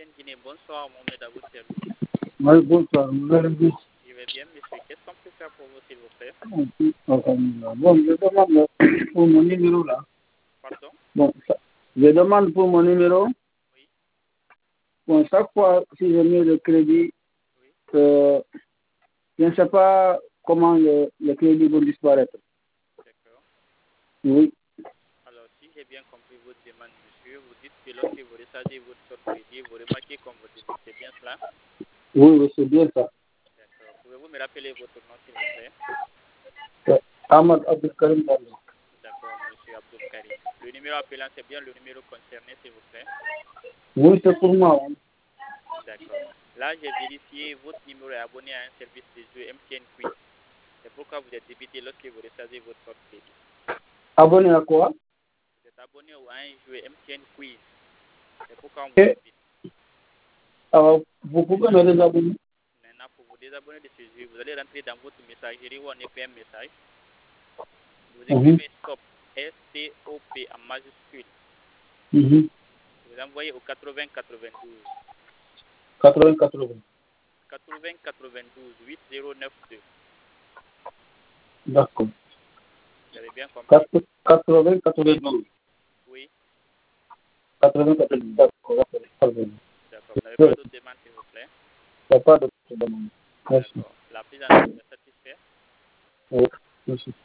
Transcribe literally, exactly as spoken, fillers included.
M T N Guinée. Bonsoir, Mohamed, à votre service. Oui, bonsoir. Vous allez bien? Je vais bien, monsieur. Qu'est-ce qu'on peut faire pour vous, s'il vous plaît? Bon, je demande pour mon numéro là. Pardon? Bon, ça, je demande pour mon numéro. Oui. Bon, chaque fois si je mets le crédit, Oui. euh, je ne sais pas comment le, le crédit va disparaître. D'accord. Oui. Alors, si j'ai bien compris votre demande, monsieur, vous dites que lorsque vous rechargez votre code crédit, vous remarquez comme votre débit. C'est bien cela? Oui, oui, c'est bien ça. D'accord. Pouvez-vous me rappeler votre nom, s'il vous plaît? C'est Ahmad Abdul Karim Diallo. D'accord, monsieur Abdul Karim. Le numéro appelant, c'est bien le numéro concerné, s'il vous plaît? Oui, c'est pour moi. Oui. D'accord. Là, j'ai vérifié, votre numéro est abonné à un service de jeu M T N Quiz. C'est pourquoi vous êtes débité lorsque vous rechargez votre code crédit. Abonné à quoi? Vous êtes abonné à un jeu M T N Quiz. C'est pourquoi on vous Et, débite. alors, vous pouvez me désabonner? Maintenant, pour vous désabonner de ce jeu, vous allez rentrer dans votre messagerie où on écrit un message. Vous écrivez stop, S T O P en majuscule. Mm-hmm. Vous envoyez au quatre-vingts quatre-vingt-douze. quatre-vingts quatre-vingts. quatre-vingts quatre-vingt-douze huit zéro neuf deux. D'accord. Vous avez bien compris? quatre-vingts quatre-vingt-douze. Oui. quatre-vingts quatre-vingt-douze. D'accord. D'accord. Vous n'avez pas d'autres demandes, s'il vous plaît? Il n'y a pas d'autres demandes. Merci. D'accord. La prise en charge est satisfaite? Oui. Merci.